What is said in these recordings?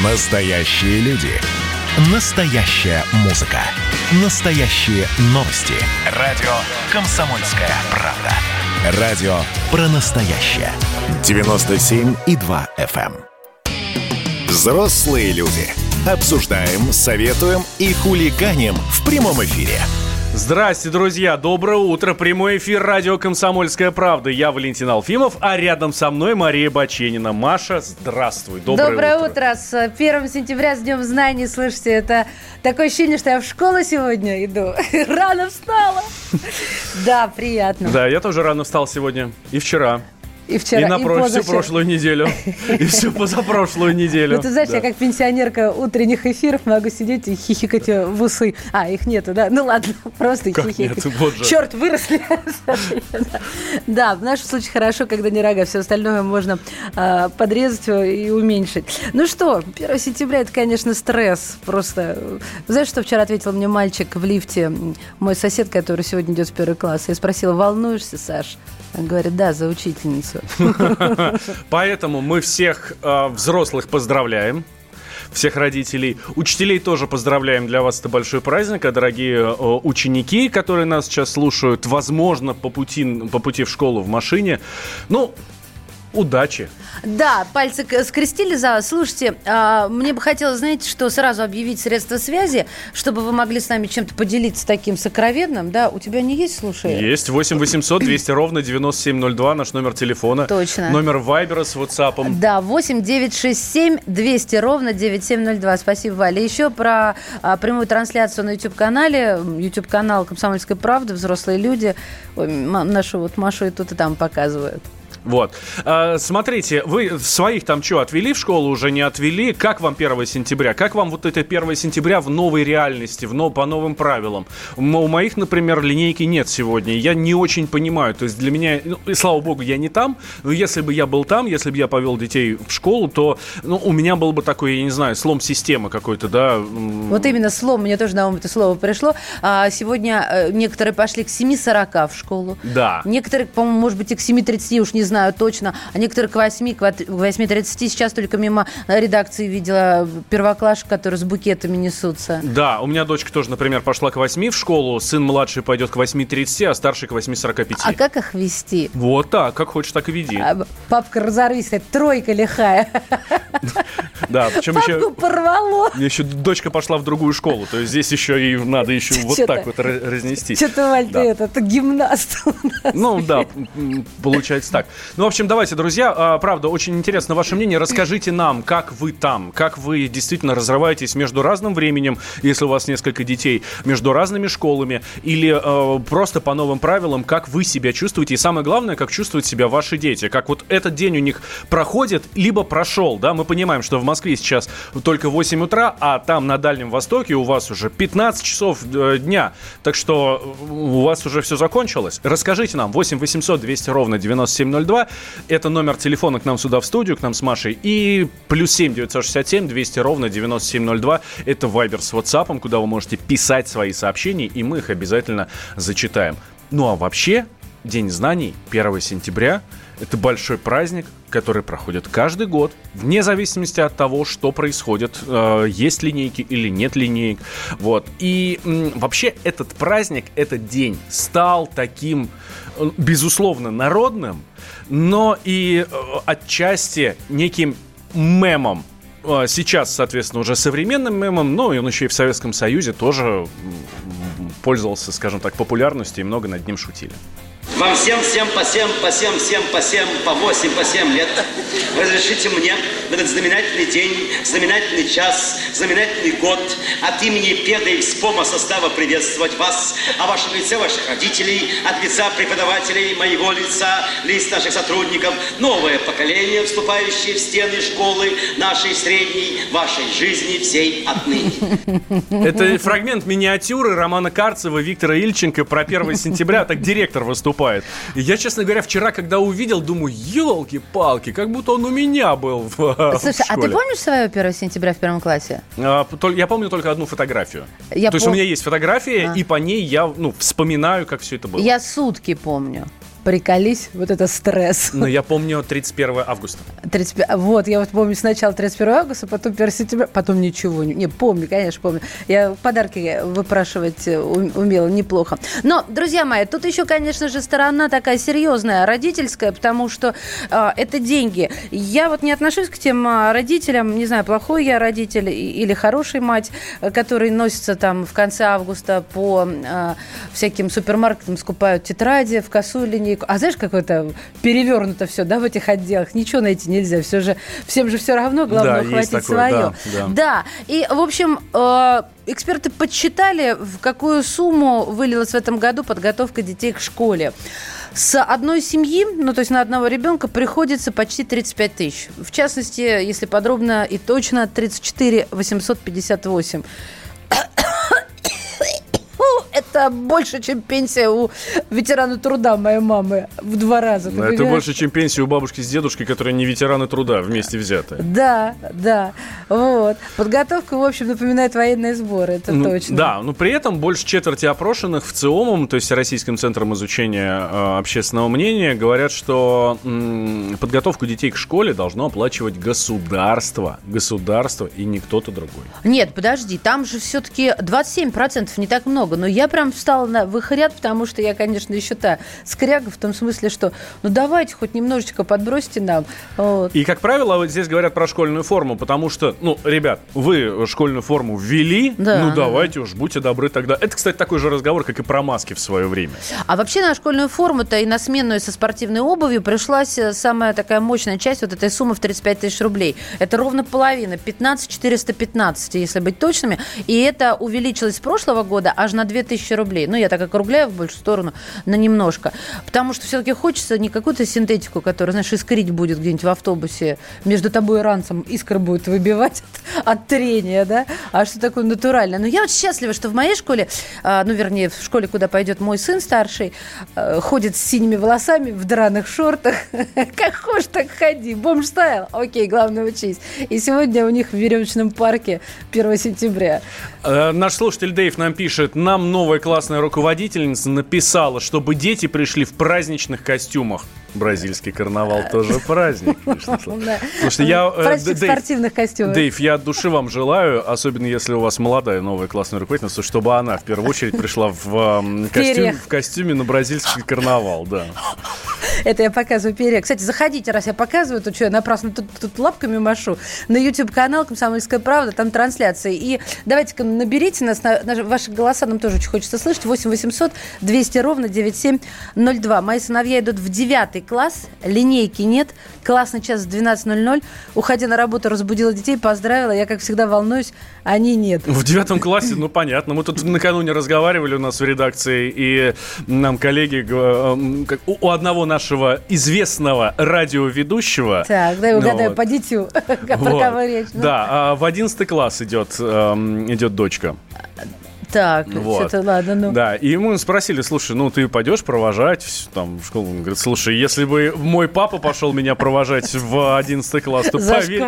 Настоящие люди. Настоящая музыка. Настоящие новости. Радио «Комсомольская правда». Радио про настоящее. 97,2 FM. Взрослые люди. Обсуждаем, советуем и хулиганим в прямом эфире. Здрасте, друзья! Доброе утро! Прямой эфир радио «Комсомольская правда». Я Валентин Алфимов, а рядом со мной Мария Баченина. Маша, здравствуй! Доброе утро! С 1 сентября, с Днем знаний. Слышите, это такое ощущение, что я в школу сегодня иду. Рано встала! Да, приятно. Да, я тоже рано встал сегодня. И вчера. И вчера, и на всю прошлую неделю. И всю позапрошлую неделю. Ну, ты знаешь, я как пенсионерка утренних эфиров могу сидеть и хихикать в усы. А, их нету, да? Ну, ладно, просто хихикать. Черт, выросли. Да, в нашем случае хорошо, когда не рога. Все остальное можно подрезать и уменьшить. Ну что, 1 сентября, это, конечно, стресс. Просто... Знаешь, что вчера ответил мне мальчик в лифте, мой сосед, который сегодня идет в 1 класс. Я спросила, волнуешься, Саш? Он говорит, да, за учительницу. Поэтому мы всех взрослых поздравляем. Всех родителей. Учителей тоже поздравляем. Для вас это большой праздник. А дорогие ученики, которые нас сейчас слушают, возможно, по пути в школу в машине, удачи. Да, пальцы скрестили за вас. Слушайте, мне бы хотелось, знаете, что сразу объявить средства связи, чтобы вы могли с нами чем-то поделиться таким сокровенным. Да, у тебя не есть, слушай? Есть. 8 800 200 ровно 9702, наш номер телефона. Точно. Номер Вайбера с WhatsApp. Да, 8 967 200 ровно 9702. Спасибо, Валя. Еще про прямую трансляцию на YouTube-канале. YouTube-канал «Комсомольская правда», взрослые люди. Ой, нашу вот Машу и тут, и там показывают. Вот. Смотрите, вы своих там что, отвели в школу, уже не отвели? Как вам 1 сентября? Как вам вот это 1 сентября в новой реальности, по новым правилам? У моих, например, линейки нет сегодня. Я не очень понимаю. То есть для меня, и слава богу, я не там. Но если бы я был там, если бы я повел детей в школу, то у меня был бы такой, я не знаю, слом системы какой-то, да. Вот именно слом, мне тоже на ум это слово пришло. Сегодня некоторые пошли к 7:40 в школу. Да. Некоторые, по-моему, может быть, и к 7:30, уж не знаю точно, а некоторые к 8:30. Сейчас только мимо редакции видела первоклашек, которые с букетами несутся. Да, у меня дочка тоже, например, пошла к 8 в школу, сын младший пойдет к 8:30, а старший к 8:45. А как их вести? Вот так, как хочешь, так и веди. Папка, разорвись, это тройка лихая. Да, причем папку порвало. Еще дочка пошла в другую школу, то есть здесь еще и надо еще вот так вот разнести. Что-то, Валь, ты это гимнаст у нас. Ну да, получается так. Ну, в общем, давайте, друзья, правда, очень интересно ваше мнение. Расскажите нам, как вы там, как вы действительно разрываетесь между разным временем, если у вас несколько детей, между разными школами, или просто по новым правилам, как вы себя чувствуете, и самое главное, как чувствуют себя ваши дети, как вот этот день у них проходит, либо прошел, да, мы понимаем, что в Москве сейчас только 8 утра, а там на Дальнем Востоке у вас уже 15 часов дня, так что у вас уже все закончилось. Расскажите нам, 8 800 200 ровно 9702, это номер телефона к нам сюда в студию, к нам с Машей. И +7 967 200 ровно 9702. Это Вайбер с WhatsApp, куда вы можете писать свои сообщения, и мы их обязательно зачитаем. Ну а вообще, День знаний 1 сентября – это большой праздник, который проходит каждый год, вне зависимости от того, что происходит, есть линейки или нет линеек. Вот. И вообще этот праздник, этот день стал таким, безусловно, народным, но и отчасти неким мемом. Сейчас, соответственно, уже современным мемом, но и он еще и в Советском Союзе тоже пользовался, скажем так, популярностью, и много над ним шутили. Вам всем по 7, по 7, по 7, по 8, по 7 лет разрешите мне в этот знаменательный день, знаменательный час, знаменательный год от имени педа и ВСПОМа состава приветствовать вас, о вашем лице ваших родителей, от лица преподавателей, моего лица, лиц наших сотрудников, новое поколение, вступающее в стены школы нашей средней, вашей жизни всей отныне. Это фрагмент миниатюры Романа Карцева, Виктора Ильченко про 1 сентября, так директор выступает. И я, честно говоря, вчера, когда увидел, думаю, елки-палки, как будто он у меня был в Слушай, школе. А ты помнишь свое 1 сентября в 1 классе? Я помню только одну фотографию. То есть у меня есть фотография, и по ней я вспоминаю, как все это было. Я сутки помню. Приколись, вот это стресс. Ну, я помню 31 августа. Вот, я вот помню сначала 31 августа, потом 1 сентября, потом ничего. Не, помню, конечно, помню. Я подарки выпрашивать умела неплохо. Но, друзья мои, тут еще, конечно же, сторона такая серьезная, родительская, потому что это деньги. Я вот не отношусь к тем родителям, не знаю, плохой я родитель или хороший мать, которые носятся там в конце августа по всяким супермаркетам, скупают тетради в кассу или не. А знаешь, как это перевернуто все, да, в этих отделах? Ничего найти нельзя. Всем же все равно, главное, ухватить свое. Да. И, в общем, эксперты подсчитали, в какую сумму вылилась в этом году подготовка детей к школе. С одной семьи, ну, то есть на одного ребенка, приходится почти 35 тысяч. В частности, если подробно и точно, 34 858. Это больше, чем пенсия у ветерана труда моей мамы в 2 раза. Это больше, чем пенсия у бабушки с дедушкой, которые не ветераны труда, вместе взятые. Да. Вот. Подготовка, в общем, напоминает военные сборы, это точно. Да, но при этом больше четверти опрошенных в ЦИОМом, то есть Российским центром изучения общественного мнения, говорят, что подготовку детей к школе должно оплачивать государство и не кто-то другой. Нет, подожди, там же все-таки 27%, не так много, но я прям встала в их ряд, потому что я, конечно, еще та скряга в том смысле, что давайте хоть немножечко подбросьте нам. Вот. И, как правило, вот здесь говорят про школьную форму, потому что, ребят, вы школьную форму ввели, давайте уж, будьте добры тогда. Это, кстати, такой же разговор, как и про маски в свое время. А вообще на школьную форму-то и на сменную со спортивной обувью пришлась самая такая мощная часть вот этой суммы в 35 тысяч рублей. Это ровно половина, 15 415, если быть точными. И это увеличилось с прошлого года аж на 2000 рублей. Я так округляю в большую сторону на немножко. Потому что все-таки хочется не какую-то синтетику, которая, знаешь, искрить будет где-нибудь в автобусе, между тобой и ранцем искры будет выбивать от трения, да? А что такое натуральное? Но я вот счастлива, что в моей школе, вернее, в школе, куда пойдет мой сын старший, ходит с синими волосами, в драных шортах. Как хочешь, так ходи. Бомж-стайл. Окей, главное учись. И сегодня у них в веревочном парке 1 сентября. Наш слушатель Дэйв нам пишет: нам новая классная руководительница написала, чтобы дети пришли в праздничных костюмах. Бразильский карнавал тоже праздник. Праздник спортивных костюмов. Дэйв, я от души вам желаю, особенно если у вас молодая новая классная руководительница, чтобы она в первую очередь пришла в костюме на бразильский карнавал. Да. Это я показываю перья. Кстати, заходите, раз я показываю, то что, я напрасно тут лапками машу. На YouTube-канал «Комсомольская правда», там трансляции. И давайте-ка наберите нас, ваши голоса нам тоже очень хочется слышать. 8 800 200 ровно 9702. Мои сыновья идут в 9 класс, линейки нет, классный час в 12:00. Уходя на работу, разбудила детей, поздравила. Я, как всегда, волнуюсь, они нет. В 9 классе, понятно. Мы тут накануне разговаривали у нас в редакции, и нам коллеги, у одного нашего известного радиоведущего... Так, дай угадаю по дитю, про кого речь. Да, в 11 класс идет дочка. Так, что-то ладно, Да, и мы спросили: слушай, ты пойдешь провожать там в школу? Он говорит: слушай, если бы мой папа пошел меня провожать в 11 класс, то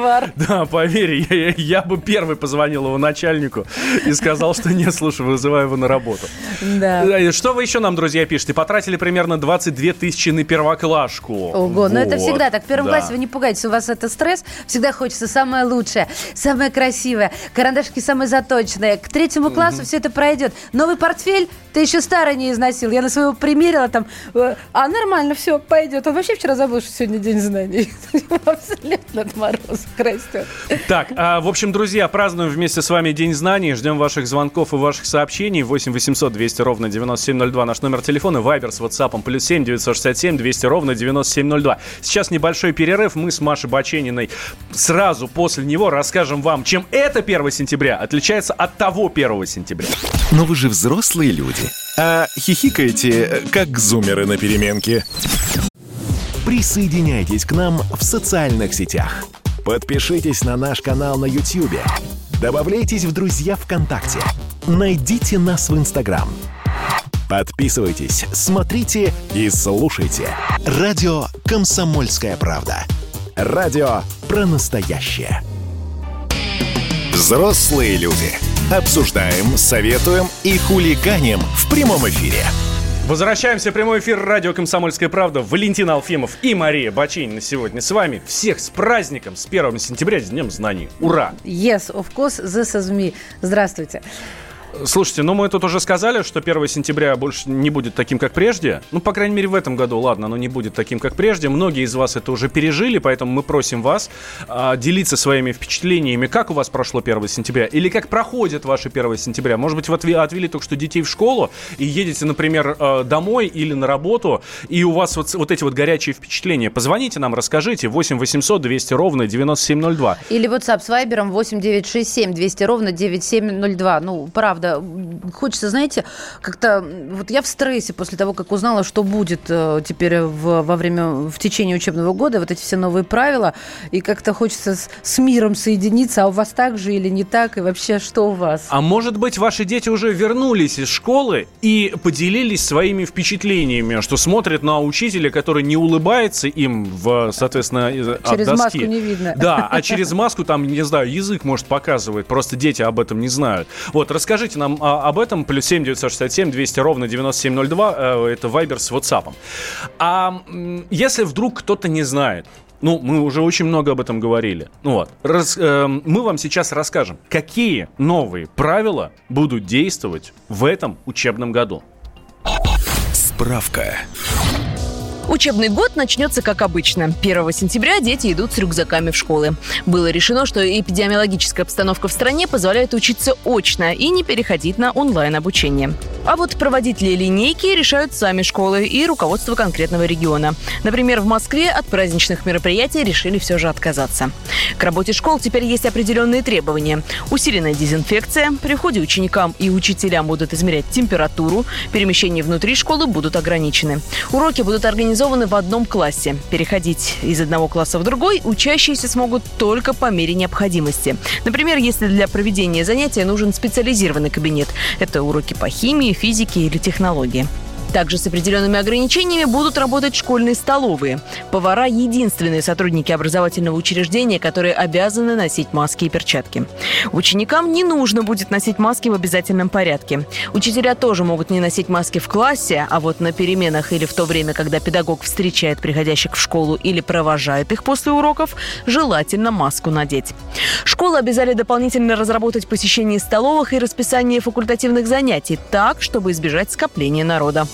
поверь, я бы первый позвонил его начальнику и сказал, что нет, слушай, вызываю его на работу. Да. Что вы еще нам, друзья, пишете? Потратили примерно 22 тысячи на первоклашку. Ого, это всегда так. В первом классе вы не пугайтесь, у вас это стресс, всегда хочется самое лучшее, самое красивое, карандашки самые заточенные. К 3 классу все это пройдет. Новый портфель ты еще старый не износил. Я на своего примерила там. Нормально, все, пойдет. Он вообще вчера забыл, что сегодня день знаний. Абсолютно отморозок растет. Так, в общем, друзья, празднуем вместе с вами День знаний. Ждем ваших звонков и ваших сообщений. 8 800 200 ровно 9702 наш номер телефона. Вайбер с WhatsApp +7 967 200 ровно 9702. Сейчас небольшой перерыв. Мы с Машей Бачениной сразу после него расскажем вам, чем это 1 сентября отличается от того 1 сентября. Но вы же взрослые люди. А хихикаете, как зумеры на переменке. Присоединяйтесь к нам в социальных сетях. Подпишитесь на наш канал на YouTube. Добавляйтесь в друзья ВКонтакте. Найдите нас в Инстаграм. Подписывайтесь, смотрите и слушайте. Радио «Комсомольская правда». Радио про настоящее. Взрослые люди. Обсуждаем, советуем и хулиганим в прямом эфире. Возвращаемся в прямой эфир радио «Комсомольская правда». Валентин Алфимов и Мария Бачинина сегодня с вами. Всех с праздником, с 1 сентября, с Днем знаний. Ура! Yes, of course, this is me. Здравствуйте. Слушайте, мы тут уже сказали, что 1 сентября больше не будет таким, как прежде. По крайней мере, в этом году, ладно, оно не будет таким, как прежде. Многие из вас это уже пережили, поэтому мы просим вас делиться своими впечатлениями, как у вас прошло 1 сентября, или как проходит ваше 1 сентября. Может быть, вы отвели только что детей в школу и едете, например, домой или на работу, и у вас вот эти вот горячие впечатления. Позвоните нам, расскажите. 8 800 200 ровно 9702. Или WhatsApp с Вайбером 8 967 200 ровно 9702. Правда. Хочется, знаете, как-то... Вот я в стрессе после того, как узнала, что будет теперь в течение учебного года, вот эти все новые правила, и как-то хочется с миром соединиться. А у вас так же или не так? И вообще, что у вас? А может быть, ваши дети уже вернулись из школы и поделились своими впечатлениями, что смотрят на учителя, который не улыбается им, соответственно, от доски. Через маску не видно. Да, а через маску там, не знаю, язык, может, показывает. Просто дети об этом не знают. Вот, расскажите нам об этом. Плюс 7 967 200 ровно 9702. Это Вайбер с WhatsApp. А если вдруг кто-то не знает, мы уже очень много об этом говорили. Мы вам сейчас расскажем, какие новые правила будут действовать в этом учебном году. Справка. Учебный год начнется как обычно. 1 сентября дети идут с рюкзаками в школы. Было решено, что эпидемиологическая обстановка в стране позволяет учиться очно и не переходить на онлайн-обучение. А вот проводить ли линейки решают сами школы и руководство конкретного региона. Например, в Москве от праздничных мероприятий решили все же отказаться. К работе школ теперь есть определенные требования. Усиленная дезинфекция, при входе ученикам и учителям будут измерять температуру, перемещения внутри школы будут ограничены. Уроки будут организованы в одном классе. Переходить из одного класса в другой учащиеся смогут только по мере необходимости. Например, если для проведения занятия нужен специализированный кабинет. Это уроки по химии, физике или технологии. Также с определенными ограничениями будут работать школьные столовые. Повара – единственные сотрудники образовательного учреждения, которые обязаны носить маски и перчатки. Ученикам не нужно будет носить маски в обязательном порядке. Учителя тоже могут не носить маски в классе, а вот на переменах или в то время, когда педагог встречает приходящих в школу или провожает их после уроков, желательно маску надеть. Школы обязали дополнительно разработать посещение столовых и расписание факультативных занятий так, чтобы избежать скопления народа.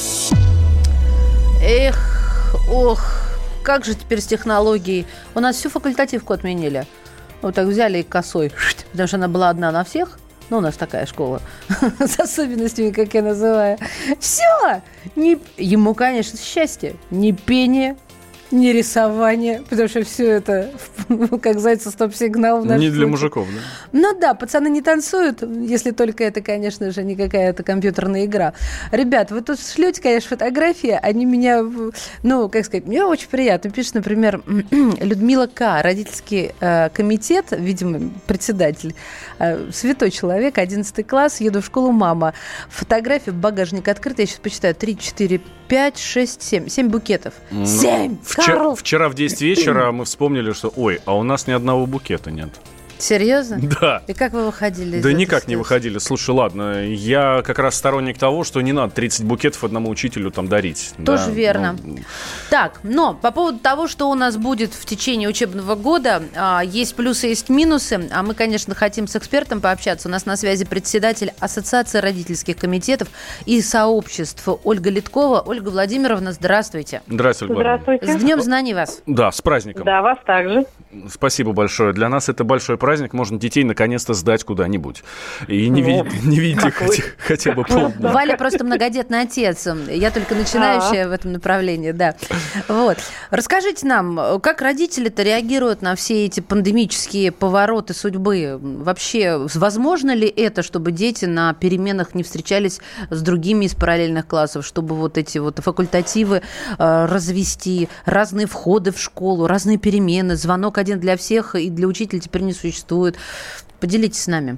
Как же теперь с технологией? У нас всю факультативку отменили. Вот так взяли и косой, потому что она была одна на всех. У нас такая школа с особенностями, как я называю. Все! Ему, конечно, счастье. Ни пения, ни рисование, потому что все это, как зайца стоп-сигнал. Не для мужиков, да? Пацаны не танцуют, если только это, конечно же, не какая-то компьютерная игра. Ребят, вы тут шлете, конечно, фотографии, они меня, мне очень приятно. Пишет, например, Людмила К., родительский комитет, видимо, председатель, святой человек, 11 класс, еду в школу, мама. Фотография, багажник открыт, я сейчас почитаю, 3, 4, 5, 6, 7. 7 букетов. 7! Вчера в 10 вечера мы вспомнили, что, а у нас ни одного букета нет. Серьезно? Да. И как вы выходили из Да этой никак ситуации? не выходили. Слушай, ладно, я как раз сторонник того, что не надо 30 букетов одному учителю дарить. Тоже верно. Так, но по поводу того, что у нас будет в течение учебного года, есть плюсы, есть минусы. А мы, конечно, хотим с экспертом пообщаться. У нас на связи председатель Ассоциации родительских комитетов и сообществ Ольга Литкова. Ольга Владимировна, здравствуйте. Здравствуйте, Ольга Владимировна. С Днем знаний вас. Да, с праздником. Да, вас также. Спасибо большое. Для нас это большой праздник. Можно детей наконец-то сдать куда-нибудь. И не видеть их хотя бы полдня. Валя просто многодетный отец. Я только начинающая в этом направлении, да. Вот. Расскажите нам, как родители-то реагируют на все эти пандемические повороты судьбы? Вообще, возможно ли это, чтобы дети на переменах не встречались с другими из параллельных классов, чтобы вот эти вот факультативы развести, разные входы в школу, разные перемены, звонок один для всех и для учителя теперь не существует? Поделитесь с нами.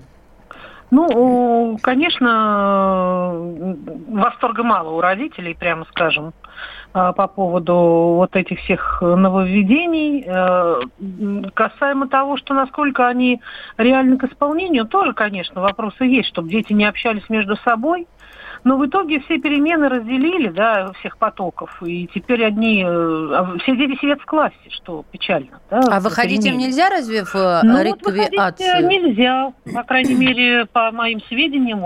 Конечно, восторга мало у родителей, прямо скажем, по поводу вот этих всех нововведений. Касаемо того, что насколько они реальны к исполнению, тоже, конечно, вопросы есть, чтобы дети не общались между собой. Но в итоге все перемены разделили, да, всех потоков, и теперь все дети сидят в классе, что печально. Да, а выходить им нельзя разве в реквиацию? Нельзя, по крайней мере, по моим сведениям,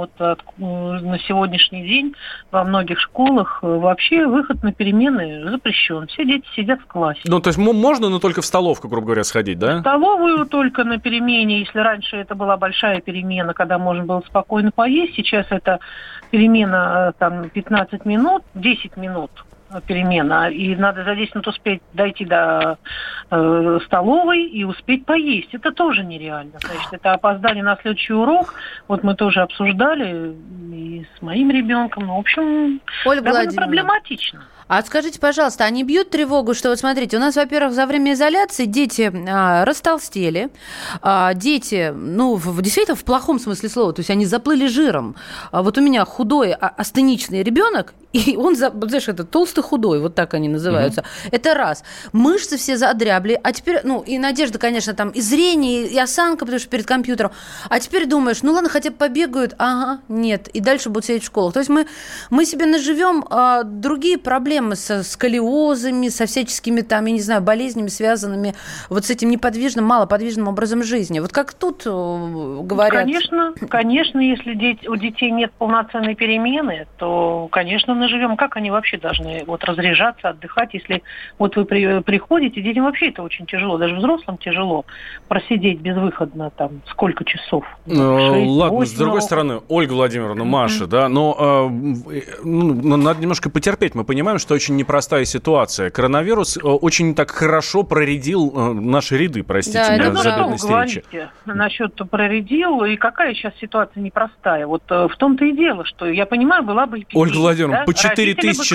на сегодняшний день во многих школах вообще выход на перемены запрещен. Все дети сидят в классе. Ну, то есть можно, но только в столовку, грубо говоря, сходить, да? В столовую только на перемене, если раньше это была большая перемена, когда можно было спокойно поесть, сейчас это перемена там 15 минут, 10 минут перемена, и надо за 10 минут успеть дойти до столовой и успеть поесть. Это тоже нереально. Значит, это опоздание на следующий урок. Вот мы тоже обсуждали и с моим ребенком. Ну, в общем, довольно проблематично. А скажите, пожалуйста, они бьют тревогу, что вот смотрите, у нас, во-первых, за время изоляции дети растолстели, дети, действительно в плохом смысле слова, то есть они заплыли жиром. Вот у меня худой, астеничный ребенок, и он, знаешь, это толстый худой, вот так они называются. Это раз. Мышцы все задрябли, а теперь, и надежда, конечно, там и зрение, и осанка, потому что перед компьютером. А теперь думаешь, ладно, хотя бы побегают, нет, и дальше будут сидеть в школах. То есть мы себе наживем другие проблемы со сколиозами, со всяческими там, я не знаю, болезнями, связанными вот с этим неподвижным, малоподвижным образом жизни. Вот как тут говорят? Конечно, если у детей нет полноценной перемены, то, конечно, наживем. Как они вообще должны разряжаться, отдыхать, если вы приходите, детям вообще это очень тяжело, даже взрослым тяжело просидеть безвыходно там сколько часов? 6, ладно, с другой стороны, Ольга Владимировна, Маша, да, но надо немножко потерпеть. Мы понимаем, что очень непростая ситуация. Коронавирус очень так хорошо проредил наши ряды, простите меня за бедность речи. Насчет проредил, и какая сейчас ситуация непростая. Вот в том-то и дело, что я понимаю, была бы эпидемия. Ольга Владимировна, по 4 тысячи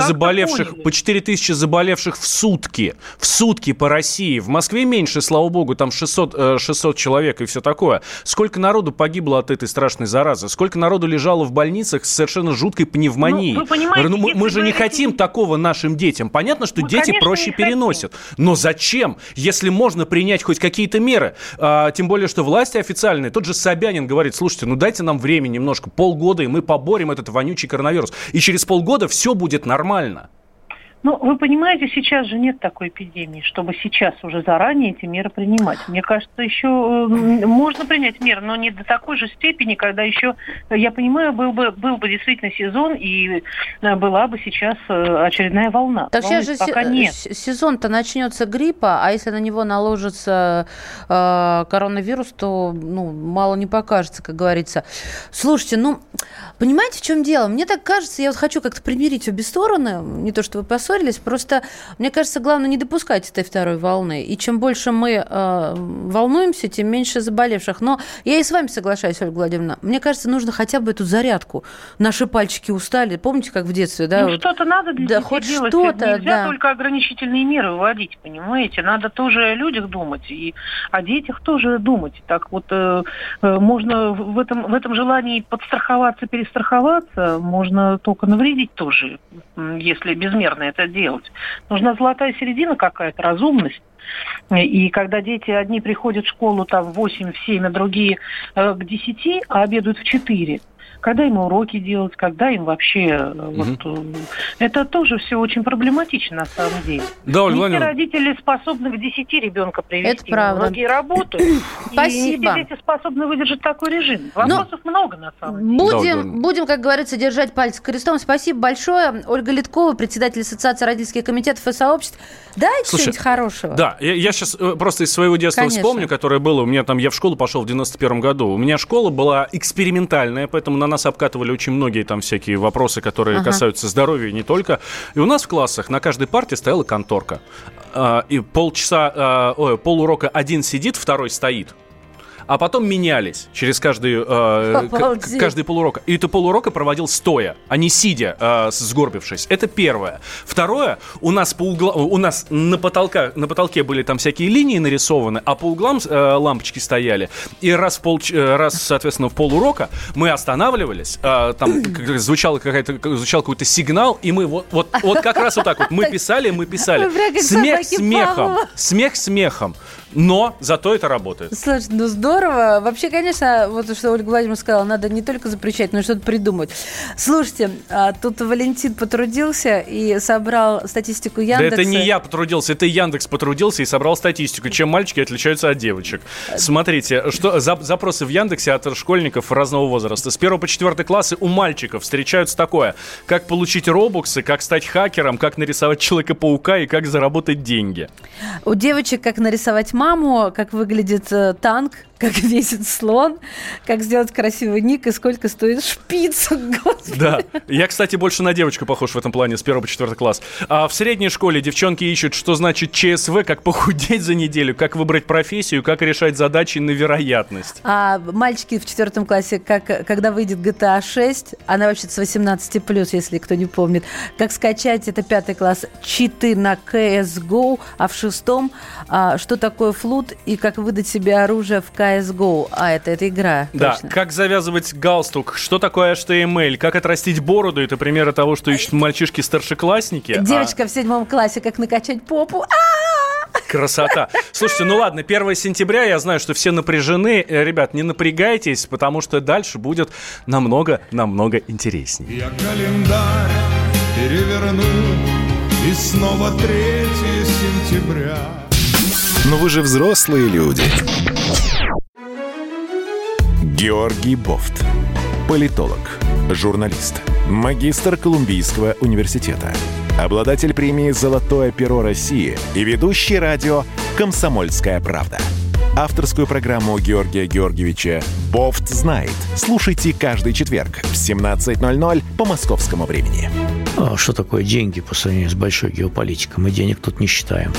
заболевших в сутки по России. В Москве меньше, слава богу, там 600 человек и все такое. Сколько народу погибло от этой страшной заразы? Сколько народу лежало в больницах с совершенно жуткой пневмонией? Вы понимаете, мы же не хотим такого нашим детям. Понятно, что дети проще переносят. Но зачем, если можно принять хоть какие-то меры? Тем более, что власти официальные, тот же Собянин говорит, слушайте, дайте нам время немножко, полгода, и мы поборем этот вонючий коронавирус. И через полгода все будет нормально. Вы понимаете, сейчас же нет такой эпидемии, чтобы сейчас уже заранее эти меры принимать. Мне кажется, еще можно принять меры, но не до такой же степени, когда еще, я понимаю, был бы действительно сезон, и была бы сейчас очередная волна. Так сейчас же сезон-то начнется гриппа, а если на него наложится коронавирус, то мало не покажется, как говорится. Слушайте, понимаете, в чем дело? Мне так кажется, я хочу как-то примирить обе стороны, не то что вы поссорились, просто, мне кажется, главное не допускать этой второй волны. И чем больше мы волнуемся, тем меньше заболевших. Но я и с вами соглашаюсь, Ольга Владимировна. Мне кажется, нужно хотя бы эту зарядку. Наши пальчики устали. Помните, как в детстве? Да? Что-то надо для детей хоть делать. Что-то, нельзя только ограничительные меры вводить, понимаете? Надо тоже о людях думать, и о детях тоже думать. Так можно в этом желании подстраховаться, перестраховаться, можно только навредить тоже, если безмерно это делать. Нужна золотая середина какая-то, разумность. И когда дети одни приходят в школу в 8, в 7, а другие к 10, а обедают в 4, когда им уроки делать, когда им вообще... это тоже все очень проблематично на самом деле. Да, не все родители способны к 10 ребенка привести. Это правда. Многие работают. Спасибо. И не все дети способны выдержать такой режим. Вопросов много на самом деле. Будем, как говорится, держать пальцы крестом. Спасибо большое. Ольга Литкова, председатель Ассоциации родительских комитетов и сообществ. Дайте что-нибудь хорошего. Да, я сейчас просто из своего детства вспомню, которое было. У меня я в школу пошел в 91 году. У меня школа была экспериментальная, поэтому на нас обкатывали очень многие там всякие вопросы, которые касаются здоровья и не только. И у нас в классах на каждой парте стояла конторка. И полурока один сидит, второй стоит. А потом менялись через каждый полурок. И это полурока проводил стоя, а не сидя, сгорбившись. Это первое. Второе, у нас на потолке были там всякие линии нарисованы, а по углам лампочки стояли. И раз, соответственно, в полурока мы останавливались, там звучал какой-то сигнал, и мы вот как раз вот так вот. Мы писали. Смех смехом. Но зато это работает. Слушай, здорово. здорово. Вообще, конечно, вот что Ольга Владимировна сказала, надо не только запрещать, но и что-то придумать. Слушайте, тут Валентин потрудился и собрал статистику Яндекса. Да это не я потрудился, это Яндекс потрудился и собрал статистику, чем мальчики отличаются от девочек. Смотрите, что запросы в Яндексе от школьников разного возраста. С 1 по 4 классы у мальчиков встречаются такое: как получить робоксы, как стать хакером, как нарисовать Человека-паука и как заработать деньги. У девочек как нарисовать маму, как выглядит танк, как весит слон, как сделать красивый ник и сколько стоит шпиц. Господи. Да. Я, кстати, больше на девочку похож в этом плане с 1 по 4 класс. А в средней школе девчонки ищут, что значит ЧСВ, как похудеть за неделю, как выбрать профессию, как решать задачи на вероятность. А мальчики в 4 классе, когда выйдет GTA 6, она вообще-то с 18+, если кто не помнит, как скачать, это 5 класс, читы на CSGO, а в 6 что такое флут и как выдать себе оружие в CSGO. Это игра. Да, точно. Как завязывать галстук, что такое HTML, как отрастить бороду, это примеры того, что ищут мальчишки-старшеклассники. Девочка в 7 классе, как накачать попу. Красота. Слушайте, ну ладно, 1 сентября, я знаю, что все напряжены. Ребят, не напрягайтесь, потому что дальше будет намного интереснее. Я календарь переверну, и снова 3 сентября. Но вы же взрослые люди. Георгий Бофт. Политолог, журналист, магистр Колумбийского университета, обладатель премии «Золотое перо России» и ведущий радио «Комсомольская правда». Авторскую программу Георгия Георгиевича «Бофт знает». Слушайте каждый четверг в 17:00 по московскому времени. Что такое деньги по сравнению с большой геополитикой? Мы денег тут не считаем.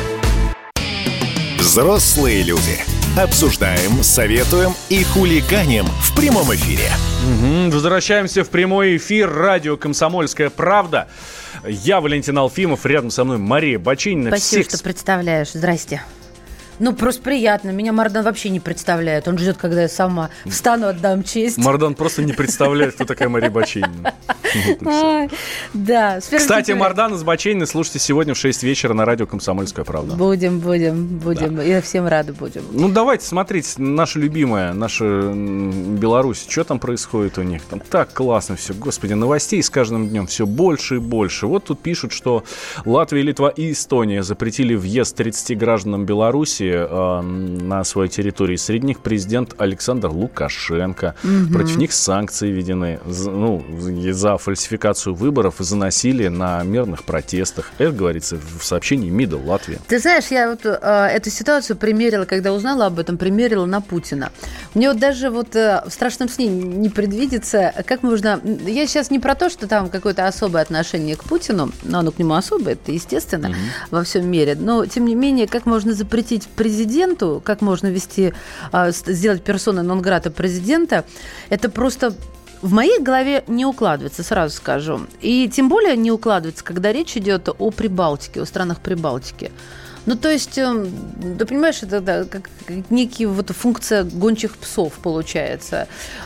Взрослые люди. Обсуждаем, советуем и хулиганим в прямом эфире. Возвращаемся в прямой эфир. Радио «Комсомольская правда». Я Валентин Алфимов. Рядом со мной Мария Бачинина. Спасибо, что представляешь. Здрасте. Ну, просто приятно. Меня Мардан вообще не представляет. Он ждет, когда я сама встану, отдам честь. Мардан просто не представляет, кто такая Мария Бачинина. Да. Кстати, Мардана с Бачининой слушайте сегодня в 6 вечера на радио «Комсомольская правда». Будем. И всем рады будем. Ну, давайте смотреть. Наша любимая, наша Беларусь. Что там происходит у них? Там так классно все. Господи, новостей с каждым днем все больше и больше. Вот тут пишут, что Латвия, Литва и Эстония запретили въезд 30 гражданам Беларуси на своей территории. Среди них президент Александр Лукашенко. Против них санкции введены за фальсификацию выборов и за насилие на мирных протестах. Это говорится в сообщении МИДа Латвии. Ты знаешь, я вот эту ситуацию примерила, когда узнала об этом, примерила на Путина. Мне вот даже вот в страшном сне не предвидится, как можно... Я сейчас не про то, что там какое-то особое отношение к Путину, но оно к нему особое, это естественно, во всем мире. Но, тем не менее, как можно запретить президенту, как можно сделать персоной нон-грата президента, это просто в моей голове не укладывается, сразу скажу. И тем более не укладывается, когда речь идет о Прибалтике, о странах Прибалтики. Ну, то есть, ты понимаешь, это как некие вот функция гончих псов получается.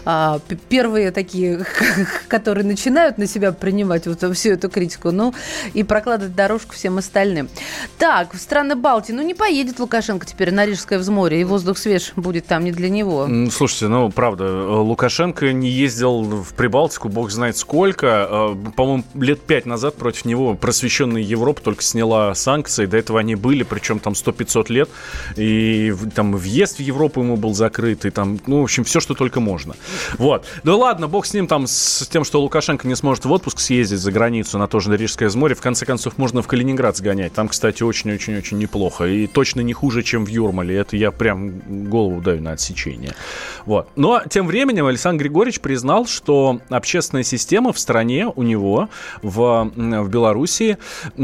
Первые такие, которые начинают на себя принимать вот всю эту критику, и прокладывать дорожку всем остальным. Так, в страны Балтии, не поедет Лукашенко теперь на Рижское взморье, и воздух свеж будет там не для него. Слушайте, правда, Лукашенко не ездил в Прибалтику, бог знает сколько. По-моему, лет 5 назад против него просвещенная Европа только сняла санкции, до этого они были, причем там 100-500 лет, и там въезд в Европу ему был закрыт, и там, в общем, все, что только можно. Вот. Да ладно, бог с ним, там, с тем, что Лукашенко не сможет в отпуск съездить за границу на то же Рижское взморье, в конце концов, можно в Калининград сгонять. Там, кстати, очень-очень-очень неплохо, и точно не хуже, чем в Юрмале. Это я прям голову даю на отсечение. Вот. Но тем временем Александр Григорьевич признал, что общественная система в стране у него, в Белоруссии,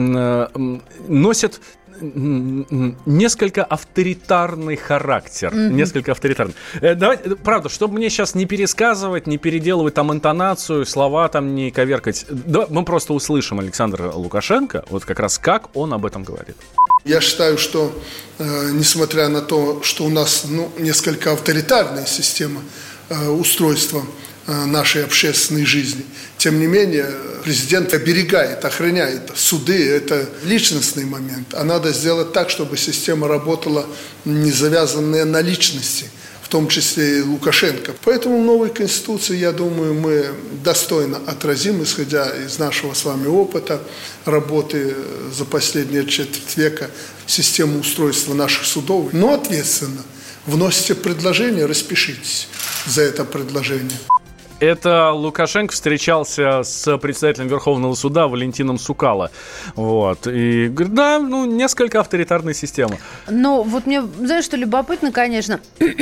носит несколько авторитарный характер. Несколько авторитарный. Давайте, правда, чтобы мне сейчас не пересказывать, не переделывать там интонацию, слова там не коверкать. Мы просто услышим Александра Лукашенко, вот как раз как он об этом говорит. Я считаю, что несмотря на то, что у нас несколько авторитарная система устройства нашей общественной жизни. Тем не менее, президент оберегает, охраняет суды. Это личностный момент. А надо сделать так, чтобы система работала не завязанная на личности. В том числе и Лукашенко. Поэтому в новой Конституции, я думаю, мы достойно отразим, исходя из нашего с вами опыта работы за последние четверть века, систему устройства наших судов. Но ответственно вносите предложение, распишитесь за это предложение. Это Лукашенко встречался с председателем Верховного суда Валентином Сукало. Вот. И говорит, да, несколько авторитарная система. Ну, вот мне, знаешь, что любопытно, конечно,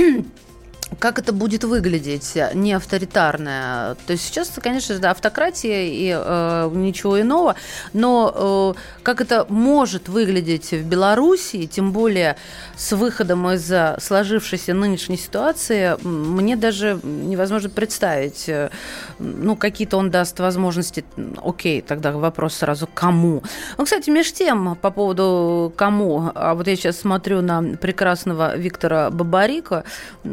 как это будет выглядеть, не авторитарное. То есть сейчас, конечно же, автократия и ничего иного, но как это может выглядеть в Беларуси, тем более с выходом из сложившейся нынешней ситуации, мне даже невозможно представить. Какие-то он даст возможности. Окей, тогда вопрос сразу, кому? Кстати, между тем, по поводу кому, а вот я сейчас смотрю на прекрасного Виктора Бабарико,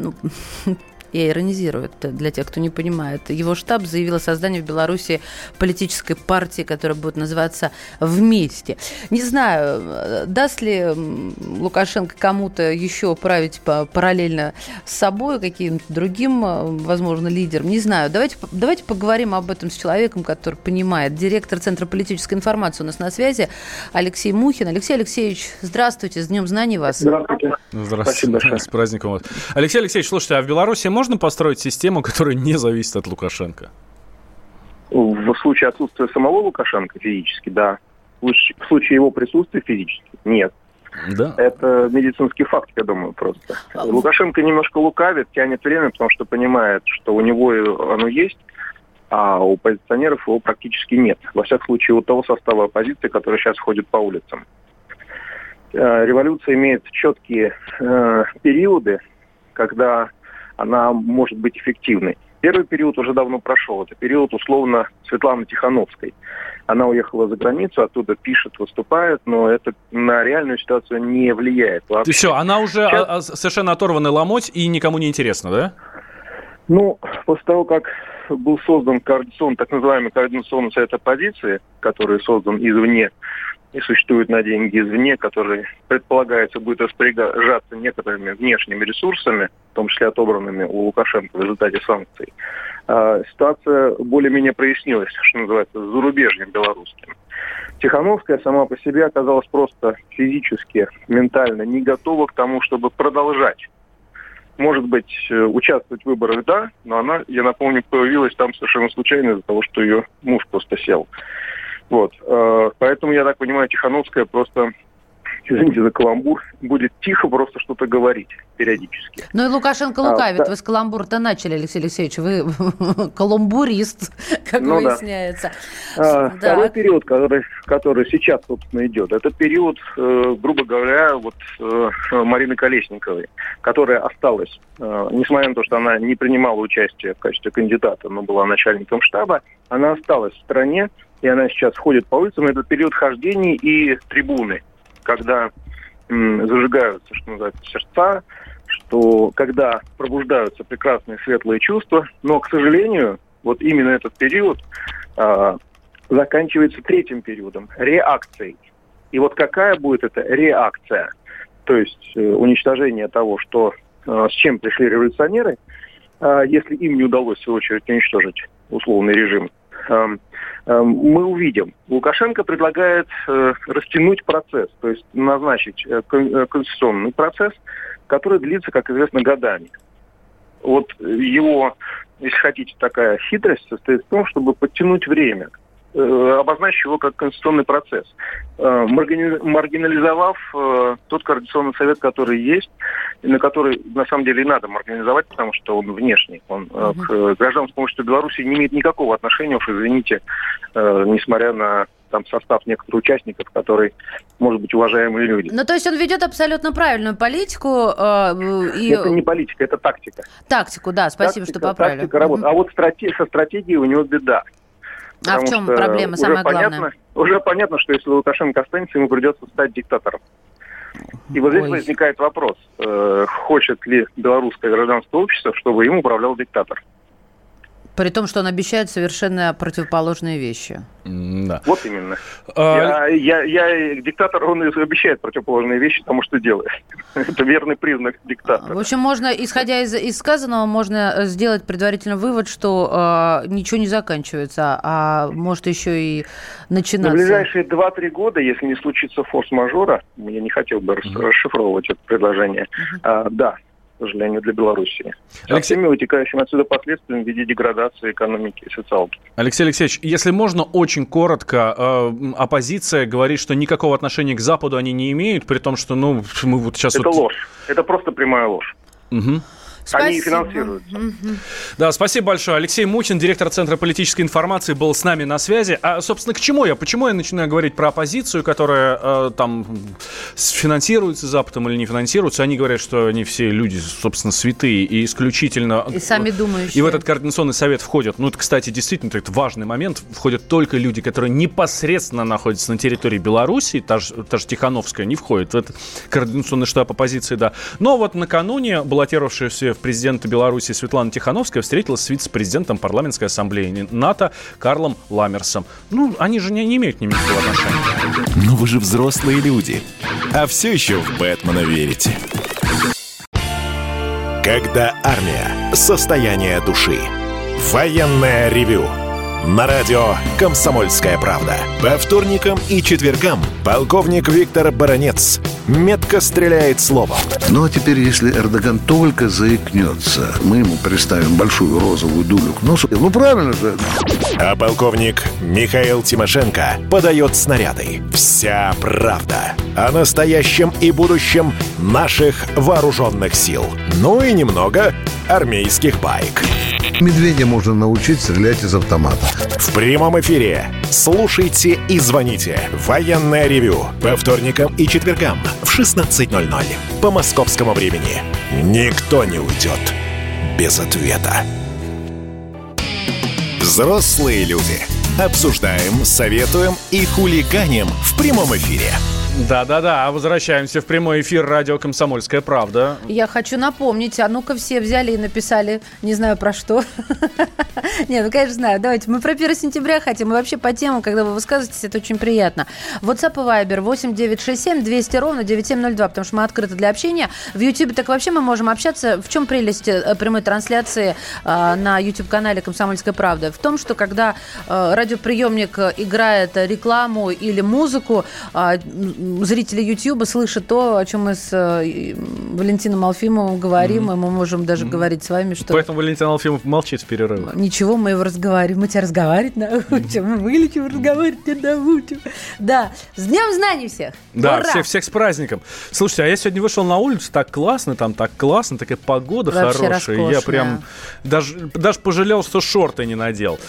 я иронизирую, это для тех, кто не понимает. Его штаб заявил о создании в Беларуси политической партии, которая будет называться «Вместе». Не знаю, даст ли Лукашенко кому-то еще править параллельно с собой, каким-то другим, возможно, лидером. Не знаю. Давайте поговорим об этом с человеком, который понимает. Директор Центра политической информации у нас на связи Алексей Мухин. Алексей Алексеевич, здравствуйте, с Днем знаний вас. Здравствуйте. Здравствуйте. С праздником вас. Алексей Алексеевич, слушайте, а в Беларуси можно построить систему, которая не зависит от Лукашенко? В случае отсутствия самого Лукашенко физически, да. В случае его присутствия физически нет. Да. Это медицинский факт, я думаю, просто. Лукашенко немножко лукавит, тянет время, потому что понимает, что у него оно есть, а у оппозиционеров его практически нет. Во всяком случае, у того состава оппозиции, который сейчас ходит по улицам. Революция имеет четкие периоды, когда она может быть эффективной. Первый период уже давно прошел. Это период, условно, Светланы Тихановской. Она уехала за границу, оттуда пишет, выступает, но это на реальную ситуацию не влияет вообще. Все, она уже совершенно оторванный ломоть и никому не интересно, да? После того, как был создан так называемый Координационный совет оппозиции, который создан извне и существует на деньги извне, который, предполагается, будет распоряжаться некоторыми внешними ресурсами, в том числе отобранными у Лукашенко в результате санкций, ситуация более-менее прояснилась, что называется, с зарубежьем белорусским. Тихановская сама по себе оказалась просто физически, ментально не готова к тому, чтобы продолжать. Может быть, участвовать в выборах, да, но она, я напомню, появилась там совершенно случайно из-за того, что ее муж просто сел. Вот. Поэтому, я так понимаю, Тихановская просто, извините за каламбур, будет тихо просто что-то говорить периодически. Ну и Лукашенко лукавит. Вы с каламбура-то начали, Алексей Алексеевич. Вы каламбурист, как выясняется. Второй период, который сейчас, собственно, идет, это период, грубо говоря, Марины Колесниковой, которая осталась, несмотря на то, что она не принимала участие в качестве кандидата, но была начальником штаба, она осталась в стране, и она сейчас ходит по улицам. Это период хождений и трибуны, когда зажигаются, что называется, сердца, что когда пробуждаются прекрасные светлые чувства, но, к сожалению, вот именно этот период заканчивается третьим периодом, реакцией. И вот какая будет эта реакция, то есть уничтожение того, с чем пришли революционеры, если им не удалось, в свою очередь, уничтожить условный режим, мы увидим. Лукашенко предлагает растянуть процесс, то есть назначить конституционный процесс, который длится, как известно, годами. Вот его, если хотите, такая хитрость состоит в том, чтобы подтянуть время, обозначив его как конституционный процесс, маргинализовав тот Координационный совет, который есть, на который, на самом деле, и надо маргинализовать, потому что он внешний. Он к гражданскому обществу Беларуси не имеет никакого отношения, уж извините, несмотря на состав некоторых участников, которые, может быть, уважаемые люди. Ну, то есть он ведет абсолютно правильную политику. Это не политика, это тактика. Тактику, да, спасибо, что поправили. Тактика работы. А вот со стратегией у него беда. А в чем проблема, самое главное? Уже понятно, что если Лукашенко останется, ему придется стать диктатором. И вот здесь возникает вопрос, хочет ли белорусское гражданское общество, чтобы им управлял диктатор. При том, что он обещает совершенно противоположные вещи. Да. Вот именно. Диктатор, он обещает противоположные вещи тому, что делает. Это верный признак диктатора. В общем, можно, исходя из сказанного, можно сделать предварительный вывод, что ничего не заканчивается, а может еще и начинаться. На ближайшие 2-3 года, если не случится форс-мажора, я не хотел бы расшифровывать это предложение, да, к сожалению, для Белоруссии. Со всеми вытекающими отсюда последствиями в виде деградации экономики и социалки. Алексей Алексеевич, если можно, очень коротко. Оппозиция говорит, что никакого отношения к Западу они не имеют, при том, что, мы вот сейчас... Это ложь. Это просто прямая ложь. Угу. Они финансируются. Да, спасибо большое. Алексей Мухин, директор Центра политической информации, был с нами на связи. А, собственно, почему я начинаю говорить про оппозицию, которая там финансируется Западом или не финансируется? Они говорят, что они все люди, собственно, святые и исключительно... И сами думающие. И в этот координационный совет входят, это, кстати, действительно это важный момент, входят только люди, которые непосредственно находятся на территории Беларуси, та же Тихановская не входит в этот координационный штаб оппозиции, да. Но вот накануне баллотировавшаяся в президенты Беларуси Светлана Тихановская встретилась с вице-президентом парламентской ассамблеи НАТО Карлом Ламмерсом. Они же не имеют никакого отношения. Но вы же взрослые люди. А все еще в Бэтмена верите. Когда армия. Состояние души. Военное ревю. На радио «Комсомольская правда». По вторникам и четвергам полковник Виктор Баранец метко стреляет словом. А теперь, если Эрдоган только заикнется, мы ему приставим большую розовую дулю к носу. Правильно же. А полковник Михаил Тимошенко подает снаряды. Вся правда о настоящем и будущем наших вооруженных сил. И немного армейских баек. Медведя можно научить стрелять из автомата. В прямом эфире слушайте и звоните. Военное ревю по вторникам и четвергам в 16:00 по московскому времени. Никто не уйдет без ответа. Взрослые люди. Обсуждаем, советуем и хулиганим в прямом эфире. Да-да-да, возвращаемся в прямой эфир радио «Комсомольская правда». Я хочу напомнить, ну-ка все взяли и написали, не знаю про что. Не, конечно, знаю. Давайте, мы про 1 сентября хотим, и вообще по темам, когда вы высказываетесь, это очень приятно. WhatsApp и Viber 8-967-200-97-02, потому что мы открыты для общения. В YouTube так вообще мы можем общаться. В чем прелесть прямой трансляции на YouTube-канале «Комсомольская правда»? В том, что когда радиоприемник играет рекламу или музыку, зрители YouTube слышат то, о чем мы с Валентином Алфимовым говорим, и мы можем даже говорить с вами, что... Поэтому Валентин Алфимов молчит в перерывах. Ничего, мы его разговариваем. Мы тебя разговаривать научим, мы вылечим, разговаривать не научим. Да, с Днем знаний всех! Да, всех с праздником. Слушайте, а я сегодня вышел на улицу, так классно, такая погода вообще хорошая. Роскошная. Я прям даже пожалел, что шорты не надел.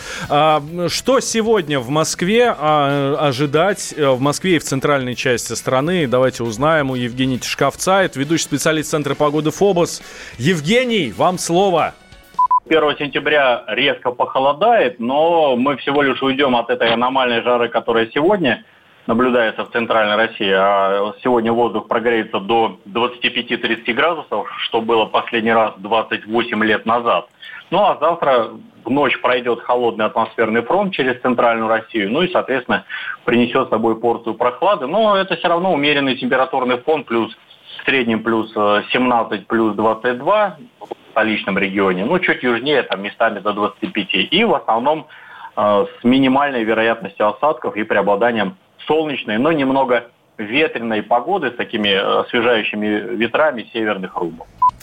Что сегодня в Москве ожидать? В Москве и в центральной части страны. Давайте узнаем у Евгения Тишковца, это ведущий специалист Центра погоды ФОБОС. Евгений, вам слово. 1 сентября резко похолодает, но мы всего лишь уйдем от этой аномальной жары, которая сегодня наблюдается в центральной России. А сегодня воздух прогреется до 25-30 градусов, что было последний раз 28 лет назад. А завтра в ночь пройдет холодный атмосферный фронт через центральную Россию, и, соответственно, принесет с собой порцию прохлады. Но это все равно умеренный температурный фон, в среднем плюс 17, плюс 22 в столичном регионе, чуть южнее, там местами до 25. И в основном с минимальной вероятностью осадков и преобладанием солнечной, но немного ветреной погоды с такими освежающими ветрами северных рубов.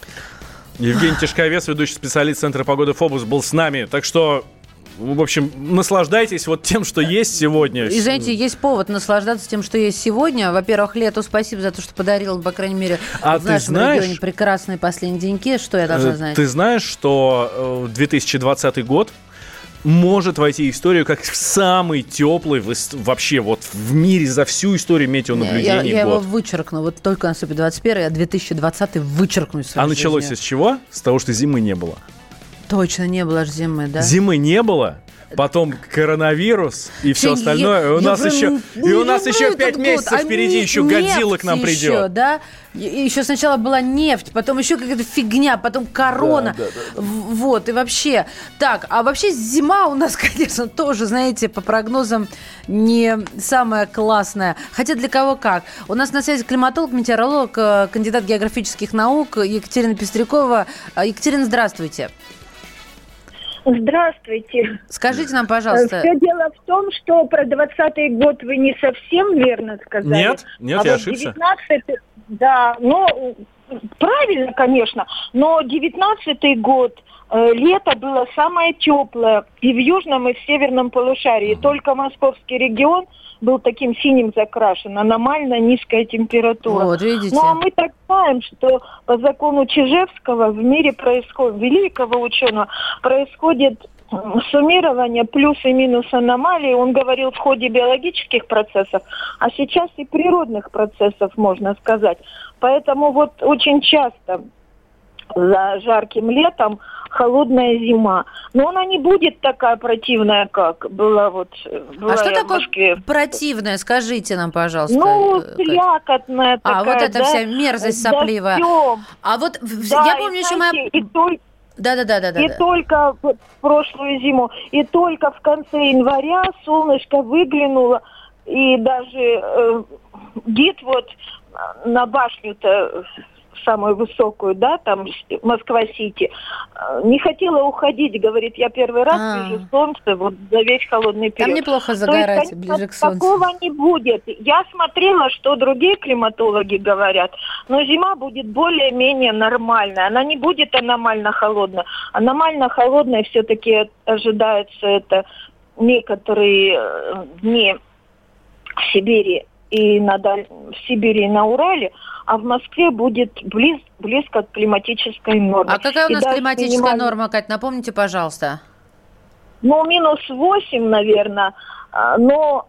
Евгений Тишковец, ведущий специалист Центра погоды ФОБОС, был с нами. Так что, в общем, наслаждайтесь тем, что есть сегодня. И, знаете, есть повод наслаждаться тем, что есть сегодня. Во-первых, Лету спасибо за то, что подарил, по крайней мере, в нашем регионе прекрасные последние деньки. Что я должна знать? Ты знаешь, что 2020 год может войти в историю как самый теплый вообще в мире за всю историю метеонаблюдений я год. его вычеркну. Только наступит 21-й, а 2020 вычеркну из своей жизни. Началось с чего? С того, что зимы не было. Точно, не было аж зимы, да? Зимы не было. потом коронавирус и все остальное. И у нас еще 5 месяцев впереди, еще Годзилла к нам придет. Еще, да? Еще сначала была нефть, потом еще какая-то фигня, потом корона. Да. Вот, и вообще. Так, а вообще зима у нас, конечно, тоже, знаете, по прогнозам не самая классная. Хотя для кого как. У нас на связи климатолог, метеоролог, кандидат географических наук Екатерина Пестрякова. Екатерина, здравствуйте. Здравствуйте. Скажите нам, пожалуйста. Все дело в том, что про 20-й год вы не совсем верно сказали. Нет, я ошибся. 19-й, да, правильно, конечно, но 19-й год лето было самое теплое и в южном, и в северном полушарии. Только московский регион был таким синим закрашен, аномально низкая температура. Вот, видите. Ну, а мы так знаем, что по закону Чижевского в мире происходит, великого ученого, происходит суммирование плюс и минус аномалий. Он говорил в ходе биологических процессов, а сейчас и природных процессов, можно сказать. Поэтому вот очень часто за жарким летом холодная зима. Но она не будет такая противная, как была А что такое противная? Скажите нам, пожалуйста. слякотная такая. Вот эта вся мерзость сопливая. А вот я помню еще моя... Да. И только в прошлую зиму, и только в конце января солнышко выглянуло, и даже гид на башню-то самую высокую, да, там Москва-Сити, не хотела уходить, говорит, я первый раз вижу солнце за весь холодный период. Там неплохо загорать ближе к солнцу. Такого не будет. Я смотрела, что другие климатологи говорят, но зима будет более-менее нормальная. Она не будет аномально холодная. Аномально холодная все-таки ожидается это некоторые дни в Сибири и в Сибири и на Урале, а в Москве будет близко к климатической норме. А какая у нас климатическая норма, Кать, напомните, пожалуйста. -8, наверное, но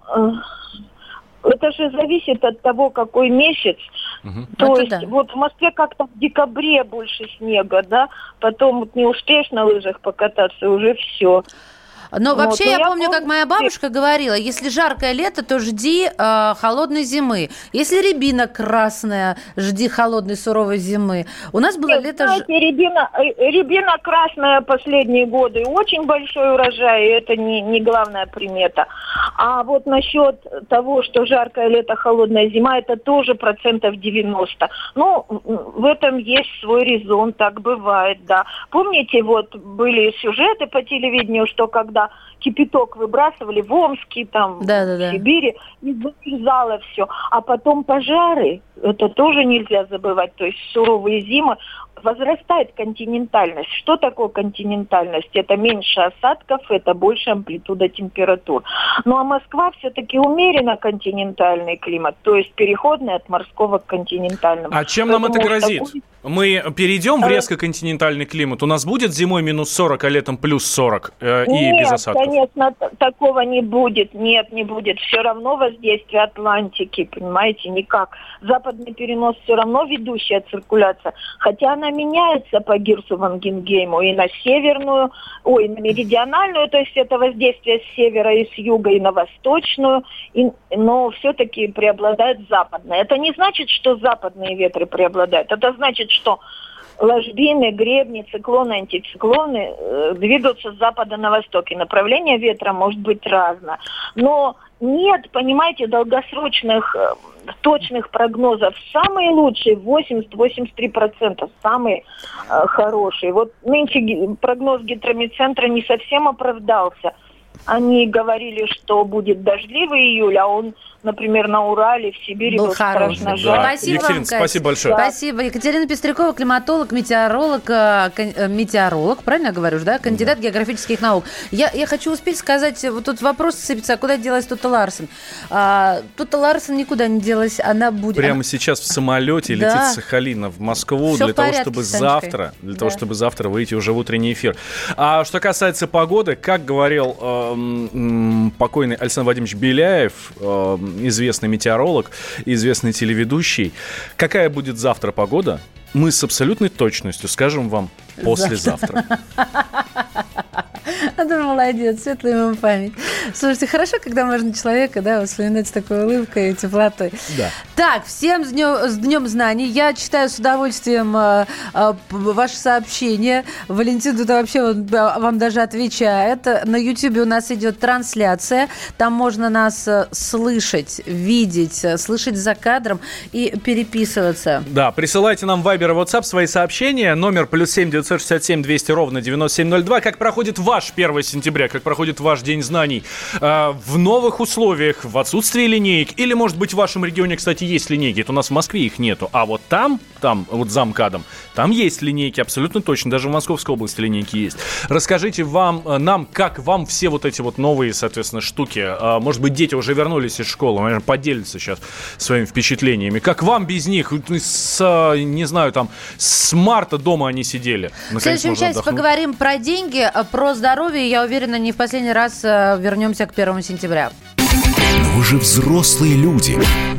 это же зависит от того, какой месяц. То есть в Москве как-то в декабре больше снега, да, потом не успеешь на лыжах покататься, уже все. Но вообще я помню, как моя бабушка говорила, если жаркое лето, то жди холодной зимы. Если рябина красная, жди холодной суровой зимы. У нас было лето... Знаете, рябина красная последние годы. Очень большой урожай, и это не главная примета. А вот насчет того, что жаркое лето, холодная зима, это тоже 90%. Ну, в этом есть свой резон, так бывает, да. Помните, были сюжеты по телевидению, что когда кипяток выбрасывали в Омске, в Сибири, из зала все. А потом пожары, это тоже нельзя забывать. То есть суровые зимы, возрастает континентальность. Что такое континентальность? Это меньше осадков, это больше амплитуда температур. Ну а Москва все-таки умеренно континентальный климат, то есть переходный от морского к континентальному. А чем нам это грозит? Мы перейдем в резко континентальный климат? У нас будет зимой -40, а летом +40 и без осадков? Нет, конечно, такого не будет. Нет, не будет. Все равно воздействие Атлантики, понимаете, никак. Западный перенос все равно ведущая циркуляция. Хотя она меняется по Гирсу Вангенгейму и на северную, на меридиональную, то есть это воздействие с севера и с юга, и на восточную, но все-таки преобладает западная. Это не значит, что западные ветры преобладают. Это значит, что ложбины, гребни, циклоны, антициклоны двигаются с запада на восток. И направление ветра может быть разное. Но нет, понимаете, долгосрочных точных прогнозов. Самые лучшие 80-83%, самые хорошие. Вот нынче прогноз гидромедцентра не совсем оправдался. Они говорили, что будет дождливый июль, а он, например, на Урале, в Сибири был страшно жарко. Спасибо Екатерина, вам, Катя. спасибо большое. Спасибо. Екатерина Пестрякова, климатолог, метеоролог, правильно я говорю, да? Кандидат географических наук. Я хочу успеть сказать, вот тут вопрос сыпется, а куда делась Тута Ларсен? Тута Ларсен никуда не делась, она будет... Прямо сейчас в самолете летит с Сахалина в Москву Всё для того, порядке, чтобы завтра выйти уже в утренний эфир. А что касается погоды, как говорил покойный Александр Вадимович Беляев, известный метеоролог, известный телеведущий, какая будет завтра погода, мы с абсолютной точностью скажем вам послезавтра. Это молодец, светлая ему память. Слушайте, хорошо, когда можно человека, да, вспоминать с такой улыбкой и теплотой. Да. Так, всем с Днем знаний. Я читаю с удовольствием ваши сообщения. Валентин тут вообще вам даже отвечает. На YouTube у нас идет трансляция. Там можно нас слышать, видеть, слышать за кадром и переписываться. Да, присылайте нам в Viber и WhatsApp свои сообщения. Номер +7 967 200 ровно 9702. Как проходит ваш 1 сентября? Как проходит ваш День знаний? В новых условиях, в отсутствии линеек? Или, может быть, в вашем регионе, кстати, есть линейки? Это у нас в Москве их нету. А вот там вот за МКАДом, там есть линейки, абсолютно точно. Даже в Московской области линейки есть. Расскажите нам, как вам все вот эти вот новые, соответственно, штуки. Может быть, дети уже вернулись из школы, наверное, поделятся сейчас своими впечатлениями. Как вам без них? Не знаю, там, с марта дома они сидели. В следующем части поговорим про деньги, про здоровье. Я уверена, не в последний раз вернемся к 1 сентября. Но вы же взрослые люди.